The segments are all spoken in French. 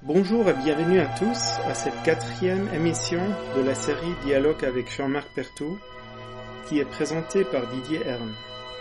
Bonjour et bienvenue à tous à cette 4e émission de la série Dialogue avec Jean-Marc Berthoud qui est présentée par Didier Hearn.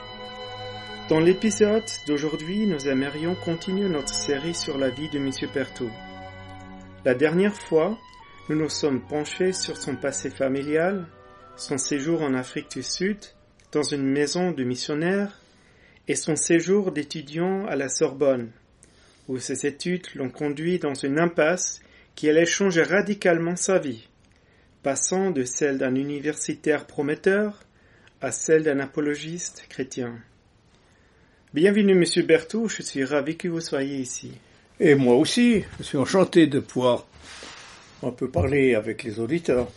Dans l'épisode d'aujourd'hui, nous aimerions continuer notre série sur la vie de M. Berthoud. La dernière fois, nous nous sommes penchés sur son passé familial, son séjour en Afrique du Sud, dans une maison de missionnaires, et son séjour d'étudiant à la Sorbonne, où ses études l'ont conduit dans une impasse qui allait changer radicalement sa vie, passant de celle d'un universitaire prometteur à celle d'un apologiste chrétien. Bienvenue Monsieur Berthoud, je suis ravi que vous soyez ici. Et moi aussi, je suis enchanté de pouvoir un peu parler avec les auditeurs.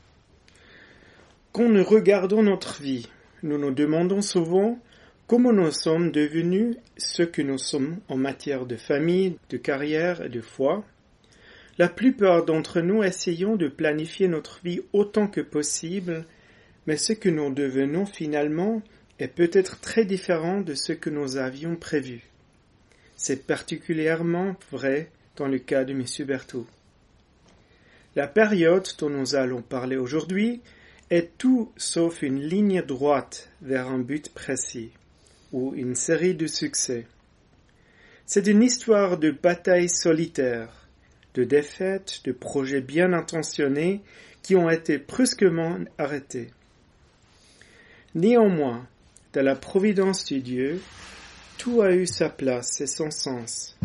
Quand nous regardons notre vie, nous nous demandons souvent comment nous sommes devenus ce que nous sommes en matière de famille, de carrière et de foi. La plupart d'entre nous essayons de planifier notre vie autant que possible, mais ce que nous devenons finalement est peut-être très différent de ce que nous avions prévu. C'est particulièrement vrai dans le cas de M. Berthoud. La période dont nous allons parler aujourd'hui est tout sauf une ligne droite vers un but précis, ou une série de succès. C'est une histoire de batailles solitaires, de défaites, de projets bien intentionnés qui ont été brusquement arrêtés. Néanmoins, dans la providence de Dieu, tout a eu sa place et son sens.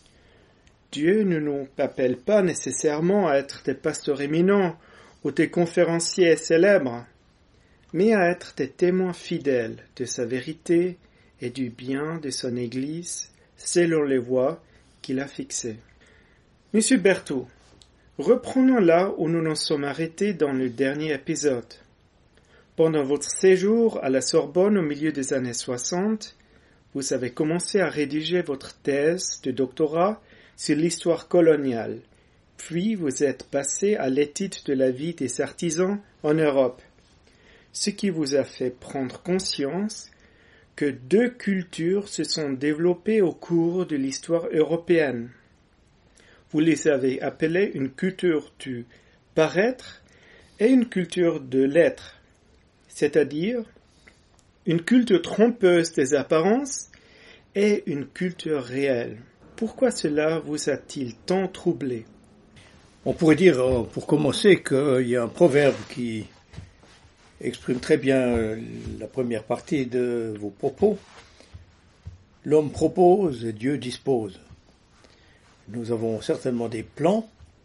Dieu ne nous appelle pas nécessairement à être des pasteurs éminents ou des conférenciers célèbres, mais à être des témoins fidèles de sa vérité et du bien de son Église selon les voies qu'il a fixées. Monsieur Berthoud, reprenons là où nous nous sommes arrêtés dans le dernier épisode. Pendant votre séjour à la Sorbonne au milieu des années 60, vous avez commencé à rédiger votre thèse de doctorat sur l'histoire coloniale, puis vous êtes passé à l'étude de la vie des artisans en Europe, ce qui vous a fait prendre conscience que deux cultures se sont développées au cours de l'histoire européenne. Vous les avez appelées une culture du paraître et une culture de l'être, c'est-à-dire une culture trompeuse des apparences et une culture réelle. Pourquoi cela vous a-t-il tant troublé? On pourrait dire, pour commencer, qu'il y a un proverbe qui exprime très bien la première partie de vos propos. L'homme propose et Dieu dispose. Nous avons certainement des plans,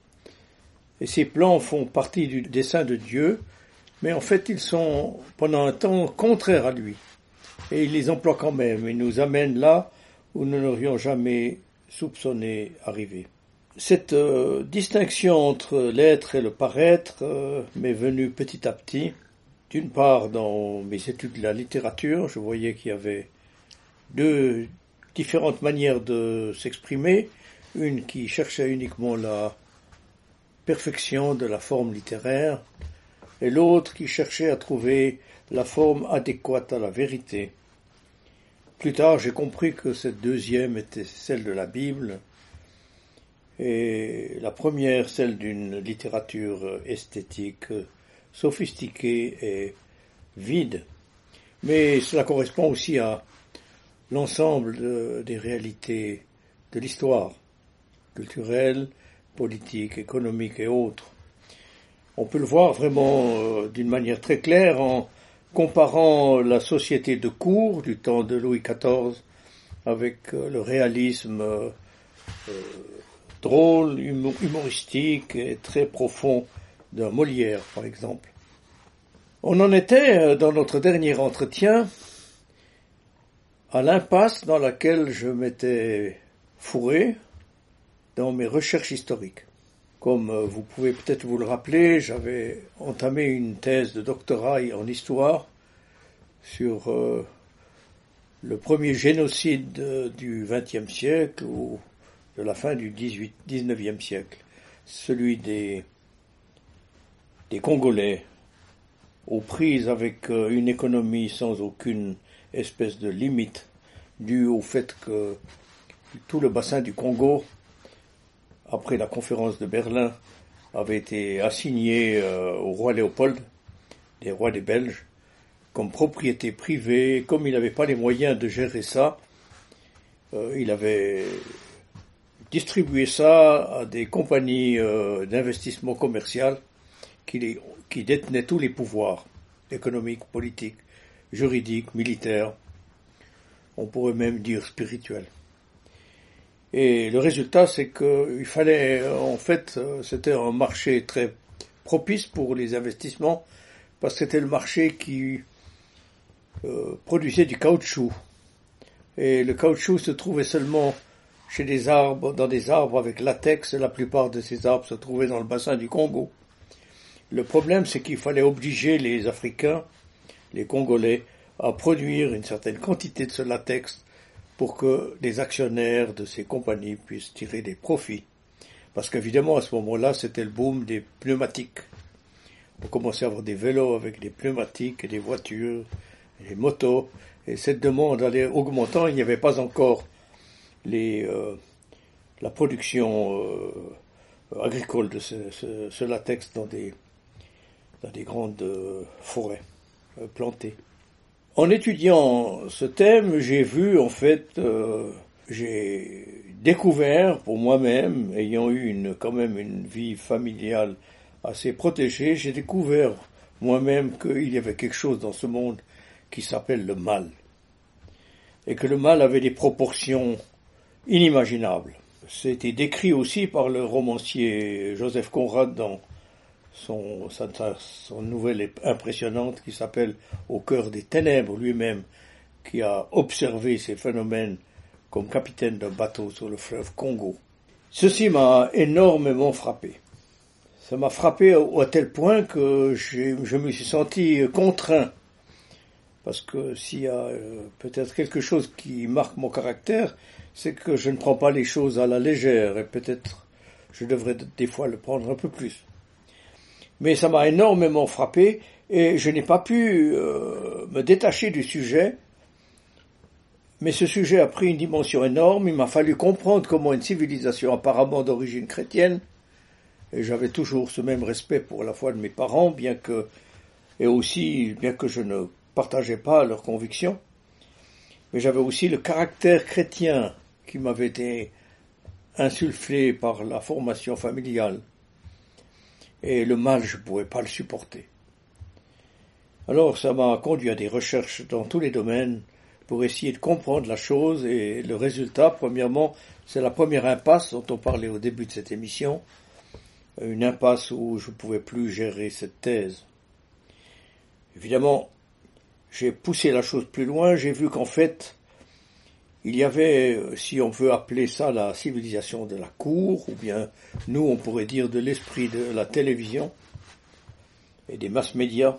et ces plans font partie du dessein de Dieu, mais en fait ils sont pendant un temps contraires à lui. Et il les emploie quand même, et nous amène là où nous n'aurions jamais soupçonné arriver. Cette distinction entre l'être et le paraître m'est venue petit à petit. D'une part, dans mes études de la littérature, je voyais qu'il y avait deux différentes manières de s'exprimer. Une qui cherchait uniquement la perfection de la forme littéraire, et l'autre qui cherchait à trouver la forme adéquate à la vérité. Plus tard, j'ai compris que cette deuxième était celle de la Bible, et la première, celle d'une littérature esthétique, sophistiquée et vide. Mais cela correspond aussi à l'ensemble des réalités de l'histoire, culturelle, politique, économique et autres. On peut le voir vraiment d'une manière très claire en comparant la société de cour du temps de Louis XIV avec le réalisme drôle, humoristique et très profond d'un Molière, par exemple. On en était, dans notre dernier entretien, à l'impasse dans laquelle je m'étais fourré dans mes recherches historiques. Comme vous pouvez peut-être vous le rappeler, j'avais entamé une thèse de doctorat en histoire sur le premier génocide du XXe siècle ou de la fin du XIXe siècle, celui des Congolais, aux prises avec une économie sans aucune espèce de limite, due au fait que tout le bassin du Congo après la conférence de Berlin, avait été assigné au roi Léopold, des rois des Belges, comme propriété privée. Comme il n'avait pas les moyens de gérer ça, il avait distribué ça à des compagnies d'investissement commercial qui détenaient tous les pouvoirs économiques, politiques, juridiques, militaires, on pourrait même dire spirituels. Et le résultat, c'est qu'il fallait, en fait, c'était un marché très propice pour les investissements, parce que c'était le marché qui produisait du caoutchouc. Et le caoutchouc se trouvait seulement chez des arbres, dans des arbres avec latex, et la plupart de ces arbres se trouvaient dans le bassin du Congo. Le problème, c'est qu'il fallait obliger les Africains, les Congolais, à produire une certaine quantité de ce latex pour que les actionnaires de ces compagnies puissent tirer des profits. Parce qu'évidemment, à ce moment-là, c'était le boom des pneumatiques. On commençait à avoir des vélos avec des pneumatiques et des voitures, et des motos, et cette demande allait augmentant. Il n'y avait pas encore la production agricole de ce latex dans des grandes forêts plantées. En étudiant ce thème, j'ai découvert pour moi-même, ayant eu quand même une vie familiale assez protégée, j'ai découvert moi-même qu'il y avait quelque chose dans ce monde qui s'appelle le mal. Et que le mal avait des proportions inimaginables. C'était décrit aussi par le romancier Joseph Conrad dans son nouvelle impressionnante qui s'appelle « Au cœur des ténèbres » lui-même, qui a observé ces phénomènes comme capitaine d'un bateau sur le fleuve Congo. Ceci m'a énormément frappé. Ça m'a frappé à tel point que je me suis senti contraint. Parce que s'il y a peut-être quelque chose qui marque mon caractère, c'est que je ne prends pas les choses à la légère, et peut-être je devrais des fois le prendre un peu plus. Mais ça m'a énormément frappé, et je n'ai pas pu me détacher du sujet. Mais ce sujet a pris une dimension énorme. Il m'a fallu comprendre comment une civilisation apparemment d'origine chrétienne, et j'avais toujours ce même respect pour la foi de mes parents, bien que je ne partageais pas leurs convictions, mais j'avais aussi le caractère chrétien qui m'avait été insufflé par la formation familiale. Et le mal, je ne pouvais pas le supporter. Alors ça m'a conduit à des recherches dans tous les domaines pour essayer de comprendre la chose, et le résultat, premièrement, c'est la première impasse dont on parlait au début de cette émission, une impasse où je ne pouvais plus gérer cette thèse. Évidemment, j'ai poussé la chose plus loin, j'ai vu qu'en fait, il y avait, si on veut appeler ça la civilisation de la cour, ou bien nous on pourrait dire de l'esprit de la télévision et des mass médias,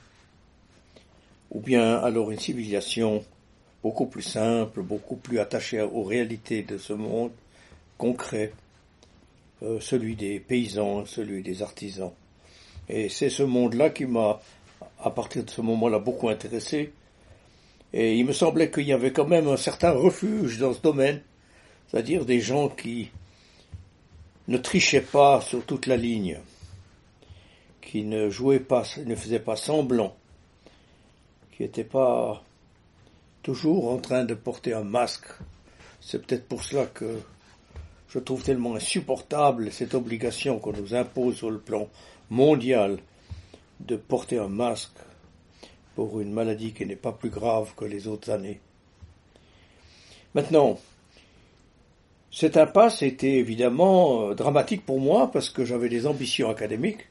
ou bien alors une civilisation beaucoup plus simple, beaucoup plus attachée aux réalités de ce monde concret, celui des paysans, celui des artisans. Et c'est ce monde-là qui m'a, à partir de ce moment-là, beaucoup intéressé. Et il me semblait qu'il y avait quand même un certain refuge dans ce domaine, c'est-à-dire des gens qui ne trichaient pas sur toute la ligne, qui ne jouaient pas, ne faisaient pas semblant, qui n'étaient pas toujours en train de porter un masque. C'est peut-être pour cela que je trouve tellement insupportable cette obligation qu'on nous impose sur le plan mondial de porter un masque pour une maladie qui n'est pas plus grave que les autres années. Maintenant, cette impasse était évidemment dramatique pour moi parce que j'avais des ambitions académiques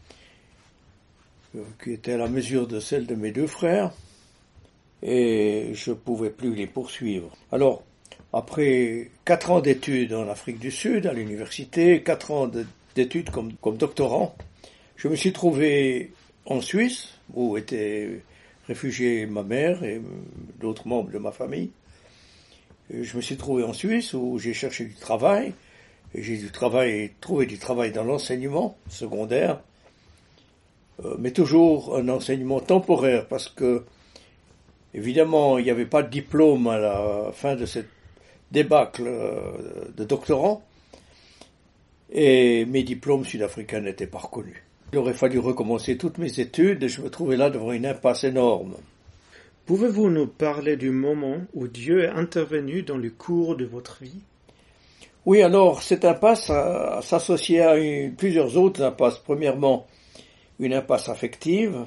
qui étaient à la mesure de celles de mes deux frères et je ne pouvais plus les poursuivre. Alors, après 4 ans d'études en Afrique du Sud, à l'université, 4 ans d'études comme doctorant, je me suis trouvé en Suisse, où étaient réfugiés ma mère et d'autres membres de ma famille. Et je me suis trouvé en Suisse, où j'ai cherché du travail, et j'ai trouvé du travail dans l'enseignement secondaire, mais toujours un enseignement temporaire, parce que, évidemment, il n'y avait pas de diplôme à la fin de cette débâcle de doctorant, et mes diplômes sud-africains n'étaient pas reconnus. Il aurait fallu recommencer toutes mes études et je me trouvais là devant une impasse énorme. Pouvez-vous nous parler du moment où Dieu est intervenu dans le cours de votre vie? Oui, alors cette impasse s'associait à plusieurs autres impasses. Premièrement, une impasse affective,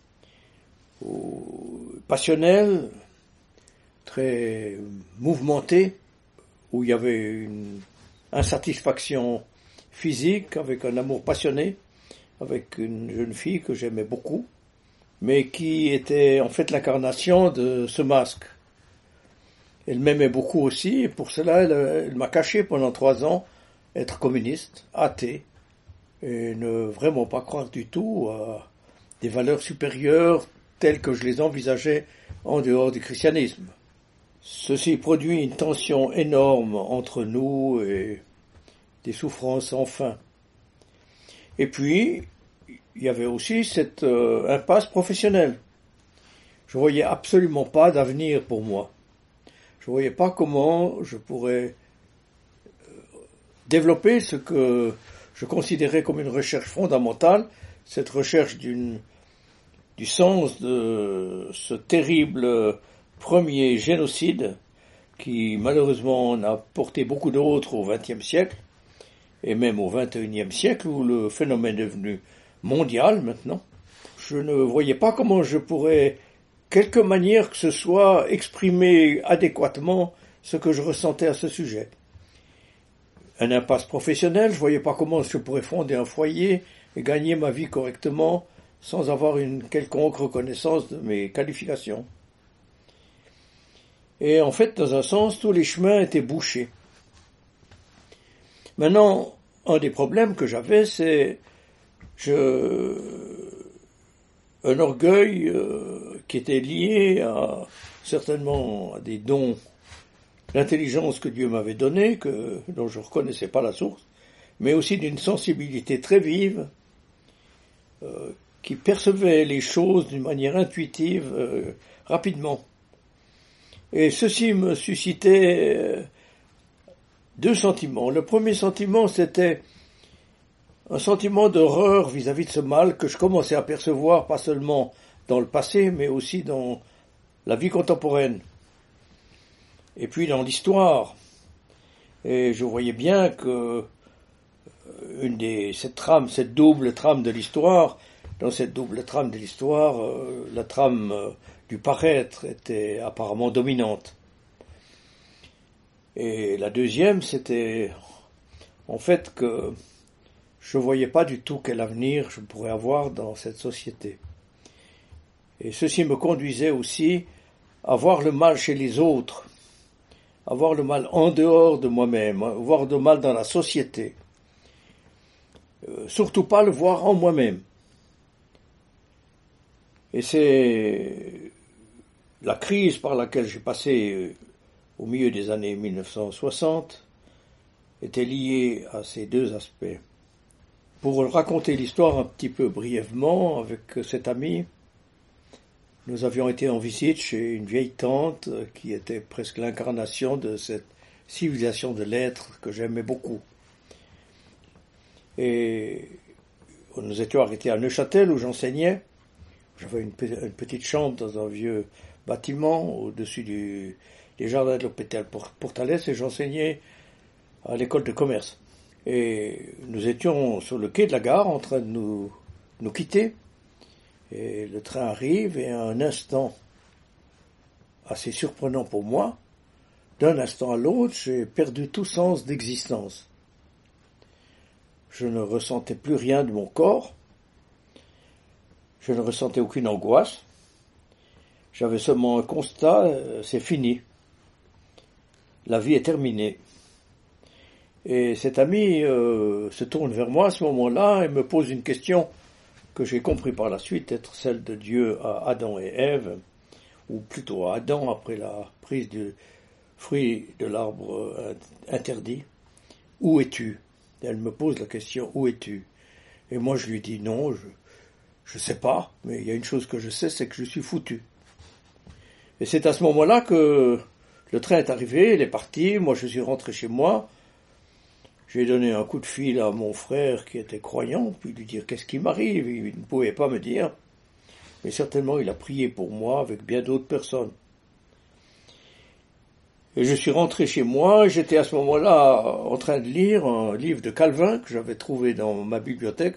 passionnelle, très mouvementée, où il y avait une insatisfaction physique avec un amour passionné, avec une jeune fille que j'aimais beaucoup, mais qui était en fait l'incarnation de ce masque. Elle m'aimait beaucoup aussi, et pour cela elle m'a caché pendant 3 ans être communiste, athée, et ne vraiment pas croire du tout à des valeurs supérieures telles que je les envisageais en dehors du christianisme. Ceci produit une tension énorme entre nous et des souffrances sans fin. Et puis, il y avait aussi cette impasse professionnelle. Je voyais absolument pas d'avenir pour moi. Je voyais pas comment je pourrais développer ce que je considérais comme une recherche fondamentale, cette recherche du sens de ce terrible premier génocide qui malheureusement en a porté beaucoup d'autres au XXe siècle et même au XXIe siècle où le phénomène est devenu mondial maintenant. Je ne voyais pas comment je pourrais, quelque manière que ce soit, exprimer adéquatement ce que je ressentais à ce sujet. Un impasse professionnelle, je ne voyais pas comment je pourrais fonder un foyer et gagner ma vie correctement sans avoir une quelconque reconnaissance de mes qualifications. Et en fait, dans un sens, tous les chemins étaient bouchés. Maintenant, un des problèmes que j'avais, c'est un orgueil qui était lié certainement à des dons d'intelligence que Dieu m'avait donnés, dont je ne reconnaissais pas la source, mais aussi d'une sensibilité très vive qui percevait les choses d'une manière intuitive rapidement. Et ceci me suscitait 2 sentiments. Le premier sentiment, c'était un sentiment d'horreur vis-à-vis de ce mal que je commençais à percevoir, pas seulement dans le passé, mais aussi dans la vie contemporaine. Et puis dans l'histoire. Et je voyais bien que cette double trame de l'histoire, dans cette double trame de l'histoire, la trame du paraître était apparemment dominante. Et la deuxième, c'était en fait que je ne voyais pas du tout quel avenir je pourrais avoir dans cette société. Et ceci me conduisait aussi à voir le mal chez les autres, à voir le mal en dehors de moi-même, à voir le mal dans la société. Surtout pas le voir en moi-même. Et c'est la crise par laquelle j'ai passé au milieu des années 1960 était liée à ces 2 aspects. Pour raconter l'histoire un petit peu brièvement avec cet ami, nous avions été en visite chez une vieille tante qui était presque l'incarnation de cette civilisation de l'être que j'aimais beaucoup. Et nous étions arrêtés à Neuchâtel où j'enseignais. J'avais une petite chambre dans un vieux bâtiment au-dessus des jardins de l'hôpital Portales et j'enseignais à l'école de commerce. Et nous étions sur le quai de la gare en train de nous quitter. Et le train arrive et à un instant assez surprenant pour moi, d'un instant à l'autre, j'ai perdu tout sens d'existence. Je ne ressentais plus rien de mon corps. Je ne ressentais aucune angoisse. J'avais seulement un constat, c'est fini. La vie est terminée. Et cet ami se tourne vers moi à ce moment-là et me pose une question que j'ai compris par la suite être celle de Dieu à Adam et Ève, ou plutôt à Adam après la prise du fruit de l'arbre interdit. Où es-tu? Elle me pose la question, où es-tu? Et moi je lui dis non, je sais pas, mais il y a une chose que je sais, c'est que je suis foutu. Et c'est à ce moment-là que le train est arrivé, il est parti, moi je suis rentré chez moi. J'ai donné un coup de fil à mon frère qui était croyant, puis lui dire qu'est-ce qui m'arrive. Il ne pouvait pas me dire, mais certainement il a prié pour moi avec bien d'autres personnes. Et je suis rentré chez moi, j'étais à ce moment-là en train de lire un livre de Calvin que j'avais trouvé dans ma bibliothèque.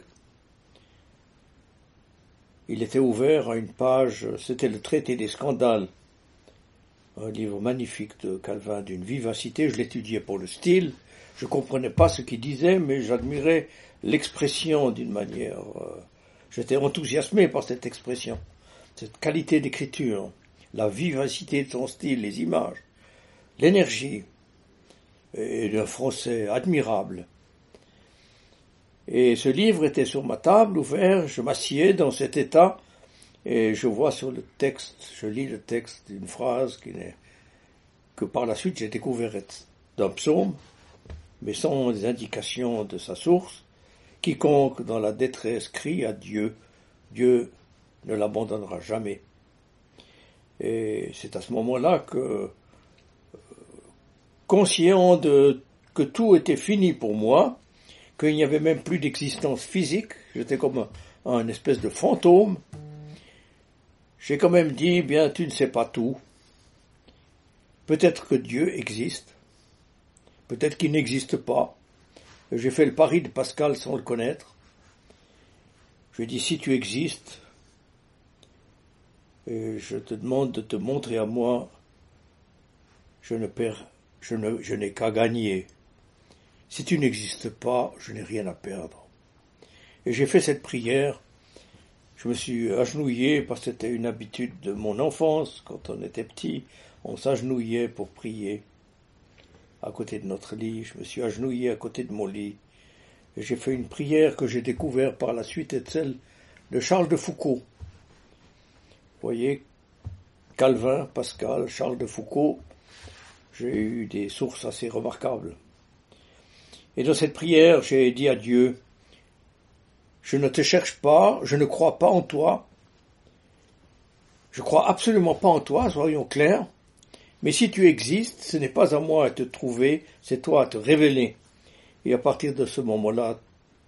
Il était ouvert à une page, c'était le traité des scandales, un livre magnifique de Calvin d'une vivacité, je l'étudiais pour le style, je comprenais pas ce qu'il disait, mais j'admirais l'expression d'une manière, j'étais enthousiasmé par cette expression, cette qualité d'écriture, la vivacité de son style, les images, l'énergie, et d'un français admirable. Et ce livre était sur ma table, ouvert, je m'assieds dans cet état, et je vois sur le texte, je lis le texte d'une phrase que par la suite j'ai découverte d'un psaume, mais sans indication de sa source. Quiconque dans la détresse crie à Dieu, Dieu ne l'abandonnera jamais. Et c'est à ce moment-là que, conscient que tout était fini pour moi, qu'il n'y avait même plus d'existence physique, j'étais comme un espèce de fantôme, j'ai quand même dit, bien, tu ne sais pas tout. Peut-être que Dieu existe, peut-être qu'il n'existe pas. J'ai fait le pari de Pascal sans le connaître. Je lui ai dit, si tu existes, et je te demande de te montrer à moi, je n'ai qu'à gagner. Si tu n'existes pas, je n'ai rien à perdre. Et j'ai fait cette prière. Je me suis agenouillé parce que c'était une habitude de mon enfance. Quand on était petit, on s'agenouillait pour prier à côté de notre lit. Je me suis agenouillé à côté de mon lit. Et j'ai fait une prière que j'ai découverte par la suite, est celle de Charles de Foucault. Vous voyez, Calvin, Pascal, Charles de Foucault, j'ai eu des sources assez remarquables. Et dans cette prière, j'ai dit à Dieu, je ne te cherche pas, je ne crois pas en toi, je crois absolument pas en toi, soyons clairs, mais si tu existes, ce n'est pas à moi à te trouver, c'est toi à te révéler. Et à partir de ce moment-là,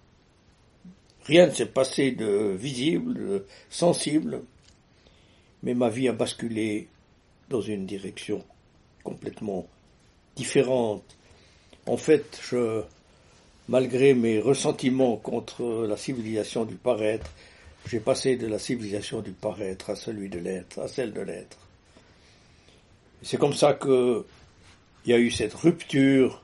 rien ne s'est passé de visible, de sensible, mais ma vie a basculé dans une direction complètement différente. En fait, malgré mes ressentiments contre la civilisation du paraître, j'ai passé de la civilisation du paraître à celui de l'être, à celle de l'être. C'est comme ça que il y a eu cette rupture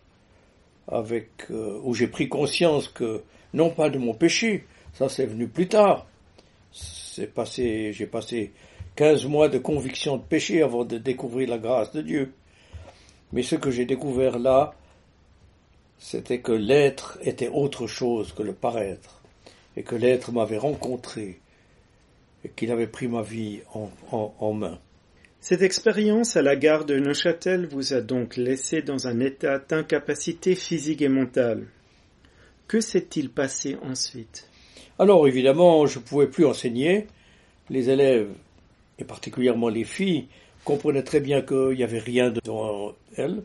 où j'ai pris conscience que, non pas de mon péché, ça c'est venu plus tard. J'ai passé 15 mois de conviction de péché avant de découvrir la grâce de Dieu. Mais ce que j'ai découvert là, c'était que l'être était autre chose que le paraître, et que l'être m'avait rencontré, et qu'il avait pris ma vie en main. Cette expérience à la gare de Neuchâtel vous a donc laissé dans un état d'incapacité physique et mentale. Que s'est-il passé ensuite? Alors évidemment, je ne pouvais plus enseigner. Les élèves, et particulièrement les filles, comprenaient très bien qu'il n'y avait rien devant elles.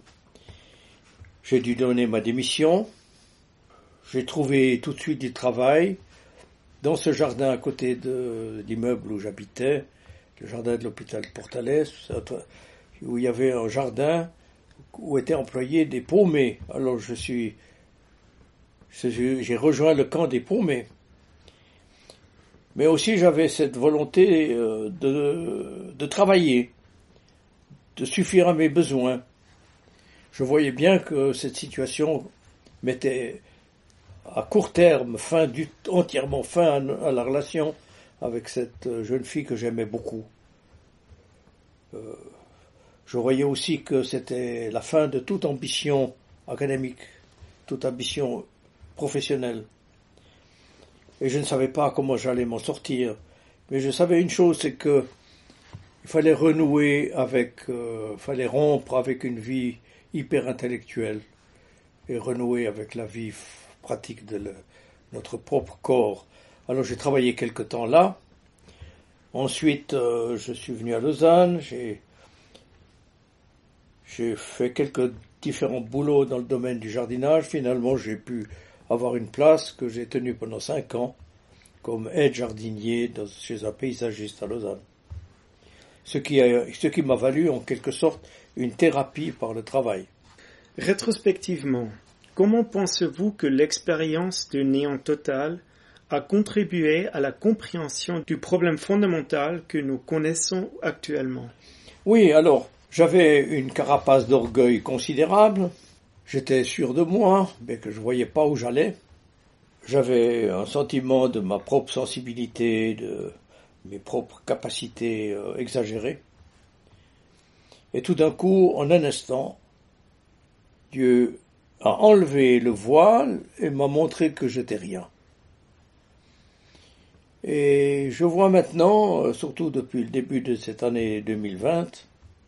J'ai dû donner ma démission. J'ai trouvé tout de suite du travail dans ce jardin à côté de l'immeuble où j'habitais, le jardin de l'hôpital Portales, où il y avait un jardin où étaient employés des paumés. Alors j'ai rejoint le camp des paumés. Mais aussi j'avais cette volonté de travailler, de suffire à mes besoins. Je voyais bien que cette situation mettait à court terme entièrement fin à la relation avec cette jeune fille que j'aimais beaucoup. Je voyais aussi que c'était la fin de toute ambition académique, toute ambition professionnelle. Et je ne savais pas comment j'allais m'en sortir. Mais je savais une chose, c'est que il fallait fallait rompre avec une vie hyper intellectuelle et renouer avec la vie pratique de notre propre corps. Alors j'ai travaillé quelque temps là. Ensuite, je suis venu à Lausanne. J'ai fait quelques différents boulots dans le domaine du jardinage, finalement j'ai pu avoir une place que j'ai tenue pendant 5 ans comme aide-jardinier chez un paysagiste à Lausanne. Ce qui m'a valu en quelque sorte une thérapie par le travail. Rétrospectivement, comment pensez-vous que l'expérience du néant total a contribué à la compréhension du problème fondamental que nous connaissons actuellement? Oui, alors, j'avais une carapace d'orgueil considérable, j'étais sûr de moi, mais que je ne voyais pas où j'allais. J'avais un sentiment de ma propre sensibilité, de mes propres capacités exagérées. Et tout d'un coup, en un instant, Dieu a enlevé le voile et m'a montré que j'étais rien. Et je vois maintenant, surtout depuis le début de cette année 2020,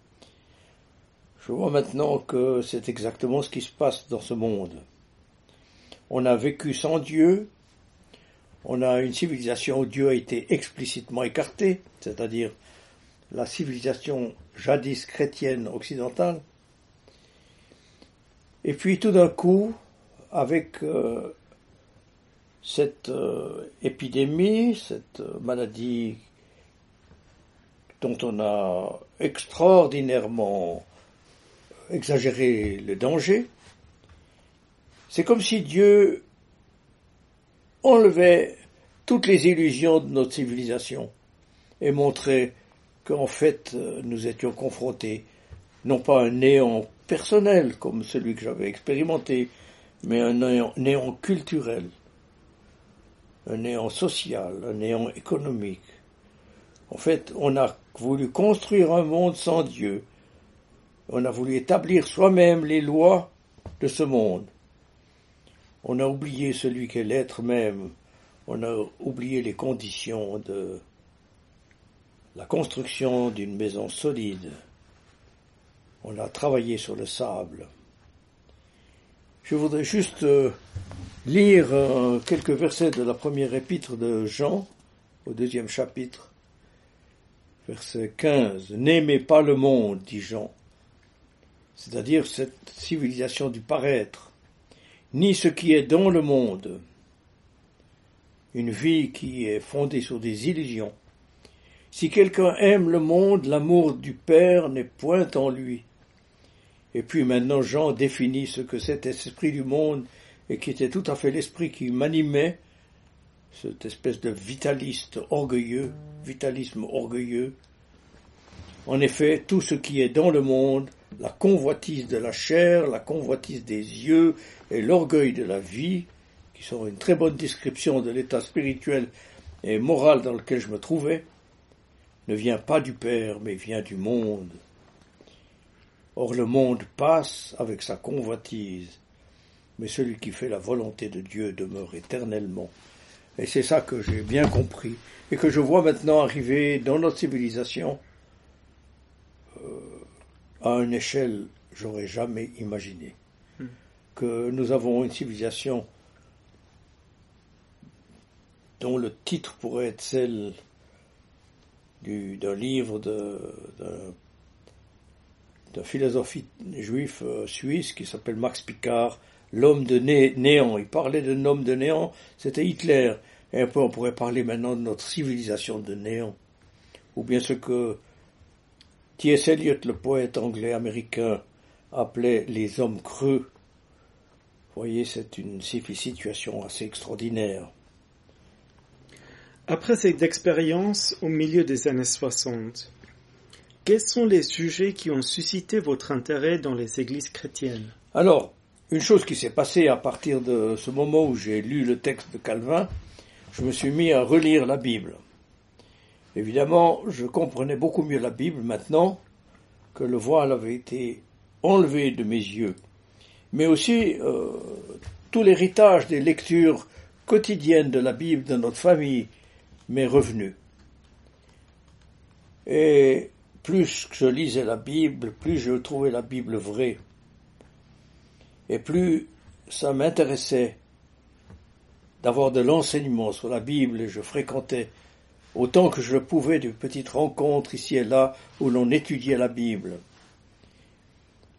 je vois maintenant que c'est exactement ce qui se passe dans ce monde. On a vécu sans Dieu, on a une civilisation où Dieu a été explicitement écarté, c'est-à-dire la civilisation jadis chrétienne occidentale. Et puis tout d'un coup, avec cette épidémie, cette maladie dont on a extraordinairement exagéré le danger, c'est comme si Dieu enlevait toutes les illusions de notre civilisation et montrait qu'en fait nous étions confrontés non pas à un néant personnel comme celui que j'avais expérimenté, mais un néant culturel, un néant social, un néant économique. En fait, on a voulu construire un monde sans Dieu. On a voulu établir soi-même les lois de ce monde. On a oublié celui qu'est l'être même. On a oublié les conditions de la construction d'une maison solide. On a travaillé sur le sable. Je voudrais juste lire quelques versets de la première épître de Jean, au 2e chapitre, verset 15. « N'aimez pas le monde, dit Jean, c'est-à-dire cette civilisation du paraître, ni ce qui est dans le monde, une vie qui est fondée sur des illusions. Si quelqu'un aime le monde, l'amour du Père n'est point en lui. » Et puis maintenant Jean définit ce que cet esprit du monde, et qui était tout à fait l'esprit qui m'animait, cette espèce de vitalisme orgueilleux. En effet, tout ce qui est dans le monde, la convoitise de la chair, la convoitise des yeux et l'orgueil de la vie, qui sont une très bonne description de l'état spirituel et moral dans lequel je me trouvais, ne vient pas du Père, mais vient du monde. Or le monde passe avec sa convoitise, mais celui qui fait la volonté de Dieu demeure éternellement. Et c'est ça que j'ai bien compris, et que je vois maintenant arriver dans notre civilisation à une échelle que j'aurais jamais imaginée. Que nous avons une civilisation dont le titre pourrait être celle d'un livre d'un philosophe juif suisse qui s'appelle Max Picard, l'homme de néant. Il parlait d'un homme de néant, c'était Hitler. Et un peu on pourrait parler maintenant de notre civilisation de néant. Ou bien ce que T.S. Eliot, le poète anglais-américain, appelait les hommes creux. Vous voyez, c'est une situation assez extraordinaire. Après cette expérience au milieu des années 60, quels sont les sujets qui ont suscité votre intérêt dans les églises chrétiennes? Alors, une chose qui s'est passée à partir de ce moment où j'ai lu le texte de Calvin, je me suis mis à relire la Bible. Évidemment, je comprenais beaucoup mieux la Bible maintenant que le voile avait été enlevé de mes yeux. Mais aussi, tout l'héritage des lectures quotidiennes de la Bible de notre famille m'est revenu. Et plus que je lisais la Bible, plus je trouvais la Bible vraie. Et plus ça m'intéressait d'avoir de l'enseignement sur la Bible, et je fréquentais autant que je le pouvais de petites rencontres ici et là où l'on étudiait la Bible.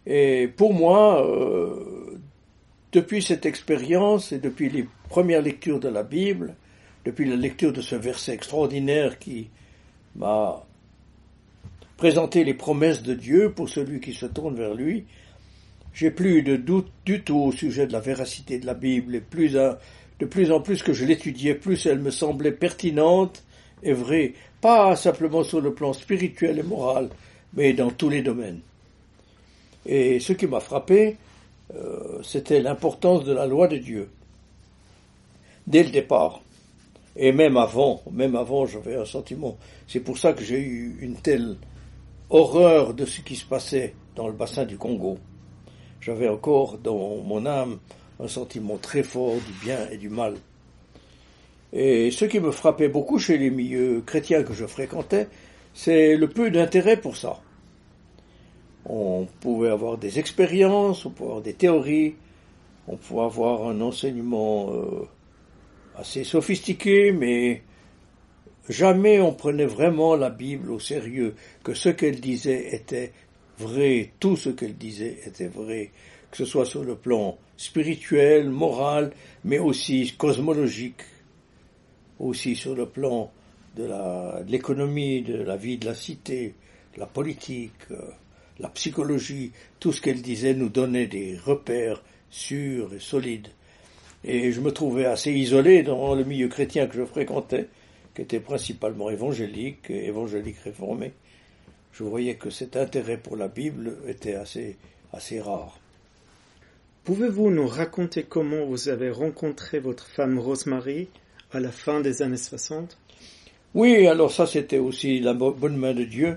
Et pour moi, depuis cette expérience et depuis les premières lectures de la Bible, depuis la lecture de ce verset extraordinaire qui m'a présenté les promesses de Dieu pour celui qui se tourne vers lui, j'ai plus de doute du tout au sujet de la véracité de la Bible, et de plus en plus que je l'étudiais, plus elle me semblait pertinente et vraie, pas simplement sur le plan spirituel et moral, mais dans tous les domaines. Et ce qui m'a frappé, c'était l'importance de la loi de Dieu, dès le départ. Et même avant, j'avais un sentiment. C'est pour ça que j'ai eu une telle horreur de ce qui se passait dans le bassin du Congo. J'avais encore dans mon âme un sentiment très fort du bien et du mal. Et ce qui me frappait beaucoup chez les milieux chrétiens que je fréquentais, c'est le peu d'intérêt pour ça. On pouvait avoir des expériences, on pouvait avoir des théories, on pouvait avoir un enseignement assez sophistiqué, mais jamais on prenait vraiment la Bible au sérieux, que ce qu'elle disait était vrai, tout ce qu'elle disait était vrai, que ce soit sur le plan spirituel, moral, mais aussi cosmologique, aussi sur le plan de l'économie, de la vie de la cité, la politique, la psychologie. Tout ce qu'elle disait nous donnait des repères sûrs et solides. Et je me trouvais assez isolé dans le milieu chrétien que je fréquentais, qui était principalement évangélique réformé. Je voyais que cet intérêt pour la Bible était assez rare. Pouvez-vous nous raconter comment vous avez rencontré votre femme Rosemary à la fin des années 60? Oui, alors ça c'était aussi la bonne main de Dieu.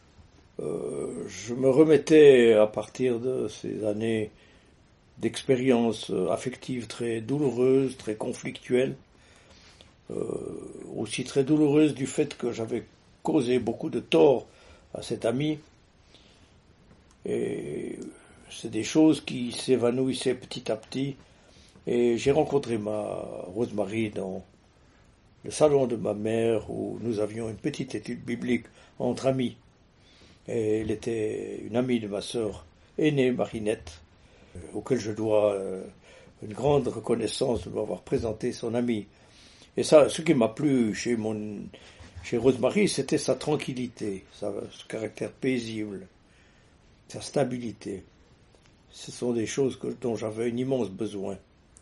Je me remettais à partir de ces années d'expériences affectives très douloureuses, très conflictuelles, aussi très douloureuses du fait que j'avais causé beaucoup de tort à cet ami. Et c'est des choses qui s'évanouissaient petit à petit. Et j'ai rencontré ma Rosemary dans le salon de ma mère où nous avions une petite étude biblique entre amis. Et elle était une amie de ma sœur aînée, Marinette, auquel je dois une grande reconnaissance de m'avoir présenté son amie. Et ça, ce qui m'a plu chez Rosemary, c'était sa tranquillité, ce caractère paisible, sa stabilité. Ce sont des choses dont j'avais un immense besoin.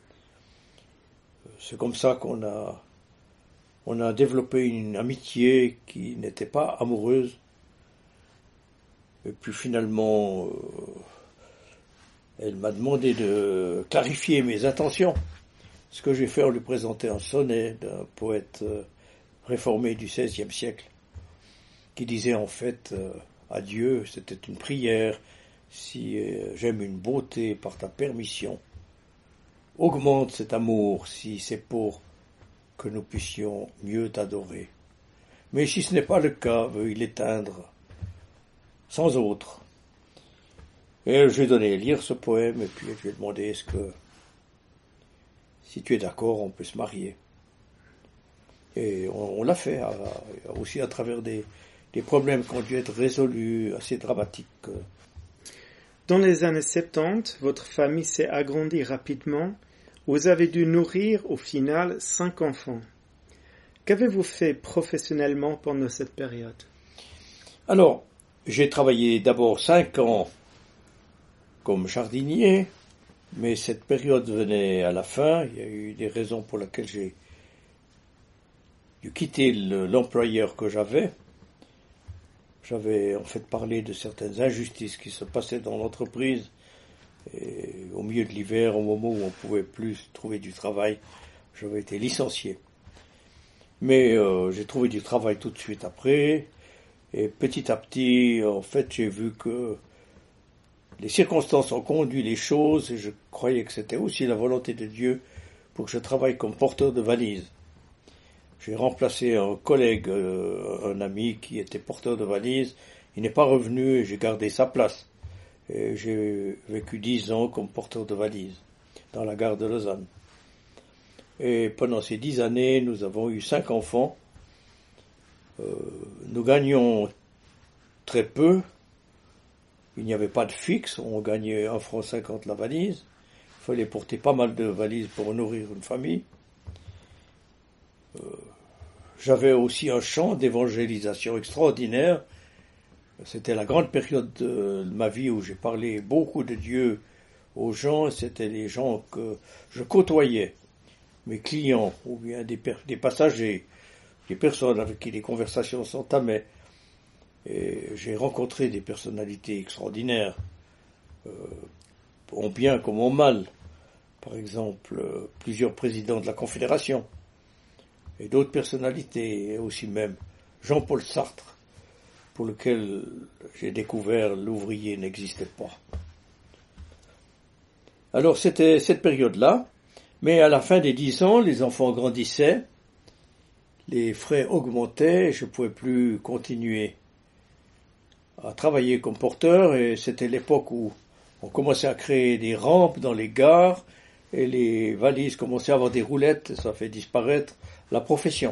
C'est comme ça qu'on a développé une amitié qui n'était pas amoureuse. Et puis finalement, elle m'a demandé de clarifier mes intentions. Ce que j'ai fait en lui présentant un sonnet d'un poète réformé du XVIe siècle, qui disait en fait à Dieu, c'était une prière: si j'aime une beauté par ta permission, augmente cet amour si c'est pour que nous puissions mieux t'adorer. Mais si ce n'est pas le cas, veuille l'éteindre sans autre. Et je lui ai donné à lire ce poème, et puis je lui ai demandé: est-ce que, si tu es d'accord, on peut se marier? Et on l'a fait, aussi à travers des problèmes qui ont dû être résolus, assez dramatiques. Dans les années 70, votre famille s'est agrandie rapidement. Vous avez dû nourrir au final 5 enfants. Qu'avez-vous fait professionnellement pendant cette période? Alors, j'ai travaillé d'abord 5 ans comme jardinier, mais cette période venait à la fin. Il y a eu des raisons pour lesquelles j'ai dû quitter l'employeur que j'avais. J'avais en fait parlé de certaines injustices qui se passaient dans l'entreprise. Et au milieu de l'hiver, au moment où on ne pouvait plus trouver du travail, j'avais été licencié. Mais j'ai trouvé du travail tout de suite après. Et petit à petit, en fait, j'ai vu que les circonstances ont conduit les choses, et je croyais que c'était aussi la volonté de Dieu pour que je travaille comme porteur de valises. J'ai remplacé un collègue, un ami qui était porteur de valises. Il n'est pas revenu et j'ai gardé sa place. Et j'ai vécu 10 ans comme porteur de valises dans la gare de Lausanne. Et pendant ces 10 années, nous avons eu 5 enfants. Nous gagnions très peu, Il n'y avait pas de fixe, on gagnait 1,50 franc la valise. Il fallait porter pas mal de valises pour nourrir une famille. J'avais aussi un champ d'évangélisation extraordinaire. C'était la grande période de ma vie où j'ai parlé beaucoup de Dieu aux gens. C'était les gens que je côtoyais, mes clients, ou bien des passagers, des personnes avec qui les conversations s'entamaient. Et j'ai rencontré des personnalités extraordinaires, en bien comme en mal. Par exemple, plusieurs présidents de la Confédération, et d'autres personnalités, et aussi même Jean-Paul Sartre, pour lequel j'ai découvert l'ouvrier n'existait pas. Alors c'était cette période-là, mais à la fin des 10 ans, les enfants grandissaient, les frais augmentaient, je ne pouvais plus continuer à travailler comme porteur, et c'était l'époque où on commençait à créer des rampes dans les gares, et les valises commençaient à avoir des roulettes, et ça fait disparaître la profession.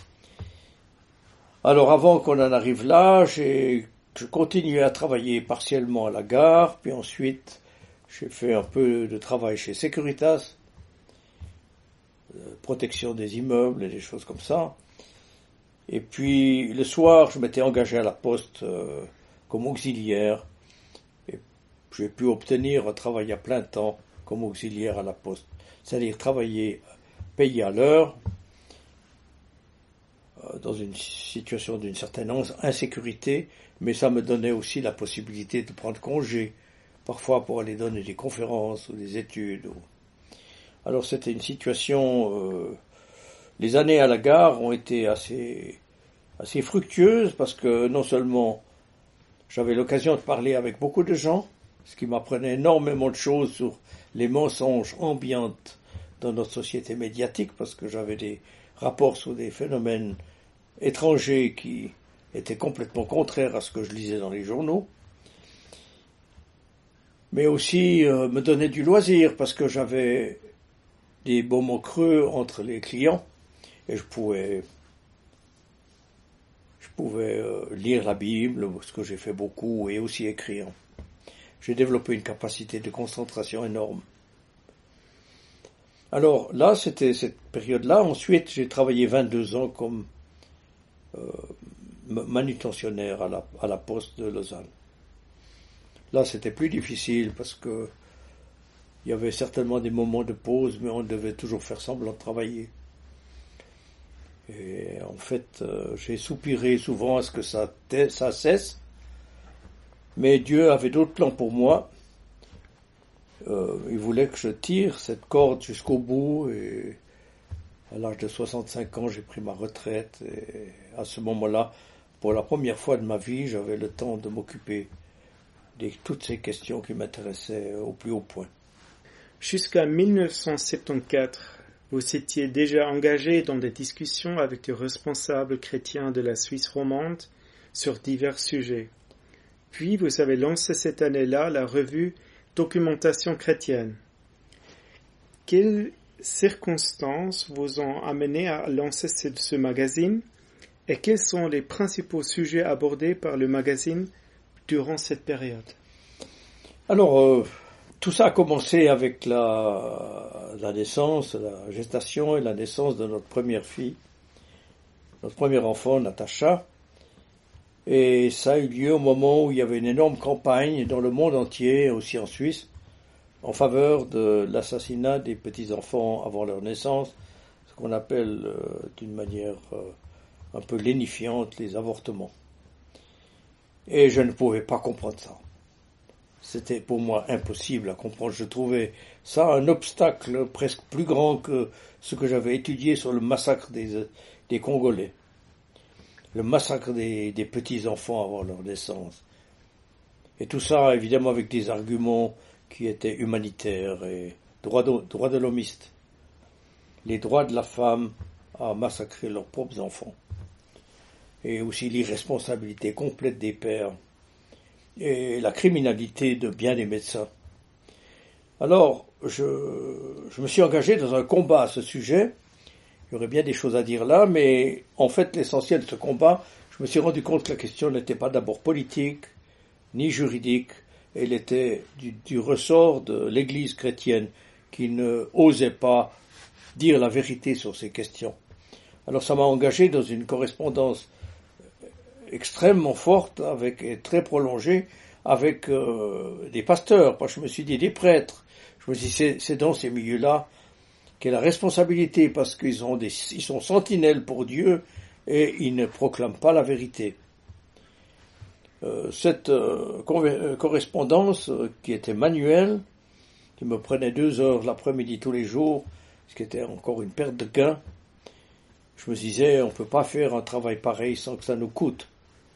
Alors avant qu'on en arrive là, je continuais à travailler partiellement à la gare, puis ensuite j'ai fait un peu de travail chez Securitas, protection des immeubles et des choses comme ça. Et puis le soir, je m'étais engagé à la poste comme auxiliaire, et j'ai pu obtenir un travail à plein temps comme auxiliaire à la poste, c'est-à-dire travailler payé à l'heure, dans une situation d'une certaine insécurité, mais ça me donnait aussi la possibilité de prendre congé, parfois pour aller donner des conférences ou des études. Alors c'était une situation... les années à la gare ont été assez fructueuses, parce que non seulement j'avais l'occasion de parler avec beaucoup de gens, ce qui m'apprenait énormément de choses sur les mensonges ambiants dans notre société médiatique, parce que j'avais des rapports sur des phénomènes étrangers qui étaient complètement contraires à ce que je lisais dans les journaux, mais aussi me donner du loisir, parce que j'avais des moments creux entre les clients, et je pouvais lire la Bible, ce que j'ai fait beaucoup, et aussi écrire. J'ai développé une capacité de concentration énorme. Alors là, c'était cette période-là. Ensuite, j'ai travaillé 22 ans comme manutentionnaire à la poste de Lausanne. Là, c'était plus difficile parce que il y avait certainement des moments de pause, mais on devait toujours faire semblant de travailler. Et en fait, j'ai soupiré souvent à ce que ça cesse. Mais Dieu avait d'autres plans pour moi. Il voulait que je tire cette corde jusqu'au bout. Et à l'âge de 65 ans, j'ai pris ma retraite. Et à ce moment-là, pour la première fois de ma vie, j'avais le temps de m'occuper de toutes ces questions qui m'intéressaient au plus haut point. Jusqu'à 1974, vous étiez déjà engagé dans des discussions avec des responsables chrétiens de la Suisse romande sur divers sujets. Puis vous avez lancé cette année-là la revue Documentation chrétienne. Quelles circonstances vous ont amené à lancer ce magazine et quels sont les principaux sujets abordés par le magazine durant cette période? Alors, tout ça a commencé avec la naissance, la gestation et la naissance de notre première fille, notre premier enfant, Natacha. Et ça a eu lieu au moment où il y avait une énorme campagne dans le monde entier, aussi en Suisse, en faveur de l'assassinat des petits-enfants avant leur naissance, ce qu'on appelle d'une manière un peu lénifiante les avortements. Et je ne pouvais pas comprendre ça. C'était pour moi impossible à comprendre. Je trouvais ça un obstacle presque plus grand que ce que j'avais étudié sur le massacre des Congolais. Le massacre des petits-enfants avant leur naissance. Et tout ça, évidemment, avec des arguments qui étaient humanitaires et droits de l'homiste. Les droits de la femme à massacrer leurs propres enfants. Et aussi l'irresponsabilité complète des pères. Et la criminalité de bien des médecins. Alors, je me suis engagé dans un combat à ce sujet. Il y aurait bien des choses à dire là, mais en fait, l'essentiel de ce combat, je me suis rendu compte que la question n'était pas d'abord politique, ni juridique, elle était du ressort de l'Église chrétienne qui ne osait pas dire la vérité sur ces questions. Alors ça m'a engagé dans une correspondance extrêmement forte et très prolongée avec des pasteurs, je me suis dit des prêtres. Je me suis dit c'est dans ces milieux-là qu'est la responsabilité, parce qu'ils sont sentinelles pour Dieu et ils ne proclament pas la vérité. Cette correspondance qui était manuelle, qui me prenait 2 heures l'après-midi tous les jours, ce qui était encore une perte de gain, je me disais, on ne peut pas faire un travail pareil sans que ça nous coûte.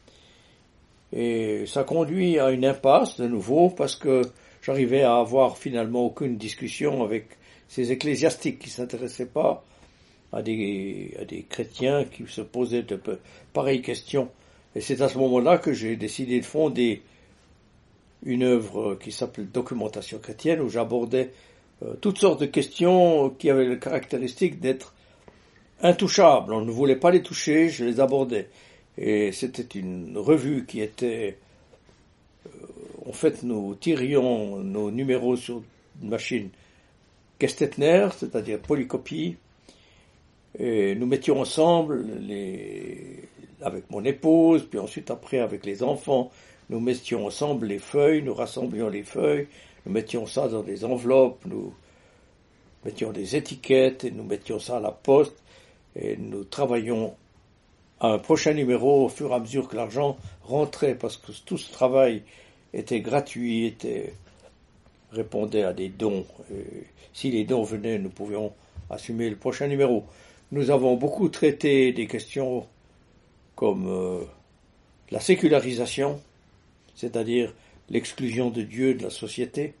Et ça conduit à une impasse de nouveau, parce que j'arrivais à avoir finalement aucune discussion avec ces ecclésiastiques qui ne s'intéressaient pas à des chrétiens qui se posaient de pareilles questions. Et c'est à ce moment-là que j'ai décidé de fonder une œuvre qui s'appelle Documentation chrétienne, où j'abordais toutes sortes de questions qui avaient la caractéristique d'être intouchables. On ne voulait pas les toucher, je les abordais. Et c'était une revue qui était... en fait, nous tirions nos numéros sur une machine Gestetner, c'est-à-dire polycopie, et nous mettions ensemble avec mon épouse, puis ensuite après avec les enfants, nous mettions ensemble les feuilles, nous rassemblions les feuilles, nous mettions ça dans des enveloppes, nous mettions des étiquettes, et nous mettions ça à la poste, et nous travaillions à un prochain numéro au fur et à mesure que l'argent rentrait, parce que tout ce travail était gratuit, répondait à des dons. Et si les dons venaient, nous pouvions assumer le prochain numéro. Nous avons beaucoup traité des questions comme la sécularisation, c'est-à-dire l'exclusion de Dieu de la société.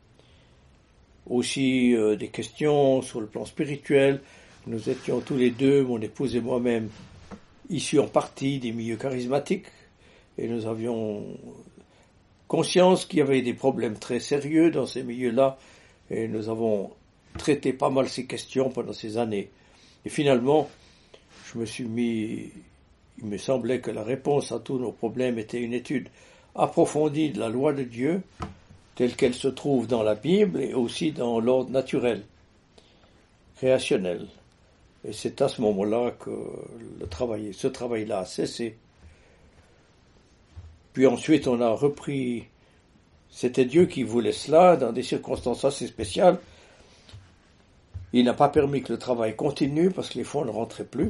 Aussi des questions sur le plan spirituel. Nous étions tous les deux, mon épouse et moi-même, issus en partie des milieux charismatiques, et nous avions conscience qu'il y avait des problèmes très sérieux dans ces milieux-là, et nous avons traité pas mal ces questions pendant ces années. Et finalement, il me semblait que la réponse à tous nos problèmes était une étude approfondie de la loi de Dieu, telle qu'elle se trouve dans la Bible et aussi dans l'ordre naturel, créationnel. Et c'est à ce moment-là que ce travail-là a cessé. Puis ensuite, on a repris. C'était Dieu qui voulait cela, dans des circonstances assez spéciales. Il n'a pas permis que le travail continue, parce que les fonds ne rentraient plus.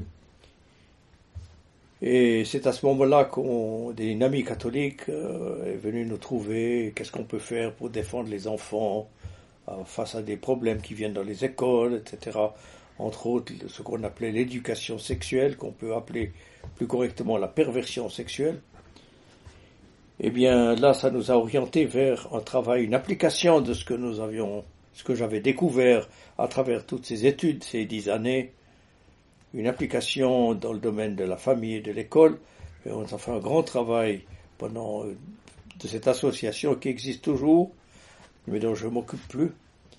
Et c'est à ce moment-là qu'une amie catholique est venue nous trouver. Qu'est-ce qu'on peut faire pour défendre les enfants face à des problèmes qui viennent dans les écoles, etc. Entre autres, ce qu'on appelait l'éducation sexuelle, qu'on peut appeler plus correctement la perversion sexuelle. Eh bien, là, ça nous a orientés vers un travail, une application de ce que j'avais découvert à travers toutes ces études, ces 10 années, une application dans le domaine de la famille et de l'école. Et on a fait un grand travail de cette association qui existe toujours, mais dont je ne m'occupe plus,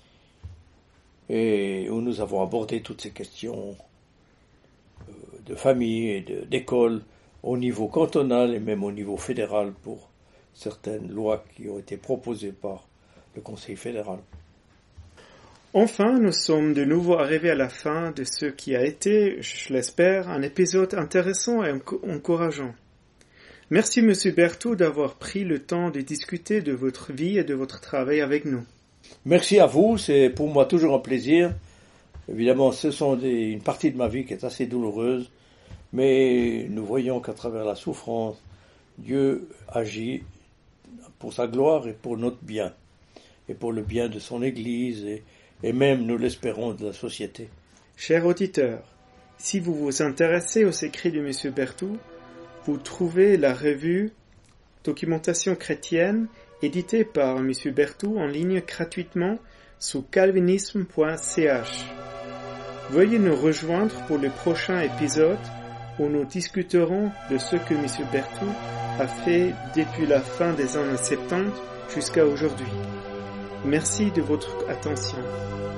et où nous avons abordé toutes ces questions de famille et d'école au niveau cantonal et même au niveau fédéral pour certaines lois qui ont été proposées par le Conseil fédéral. Enfin, nous sommes de nouveau arrivés à la fin de ce qui a été, je l'espère, un épisode intéressant et encourageant. Merci M. Berthoud d'avoir pris le temps de discuter de votre vie et de votre travail avec nous. Merci à vous, c'est pour moi toujours un plaisir. Évidemment, ce sont une partie de ma vie qui est assez douloureuse, mais nous voyons qu'à travers la souffrance, Dieu agit pour sa gloire et pour notre bien, et pour le bien de son Église, et même, nous l'espérons, de la société. Chers auditeurs, si vous vous intéressez aux écrits de M. Berthoud, vous trouvez la revue Documentation chrétienne, éditée par M. Berthoud en ligne gratuitement sur calvinisme.ch. Veuillez nous rejoindre pour le prochain épisode où nous discuterons de ce que M. Berthoud a fait depuis la fin des années 70 jusqu'à aujourd'hui. Merci de votre attention.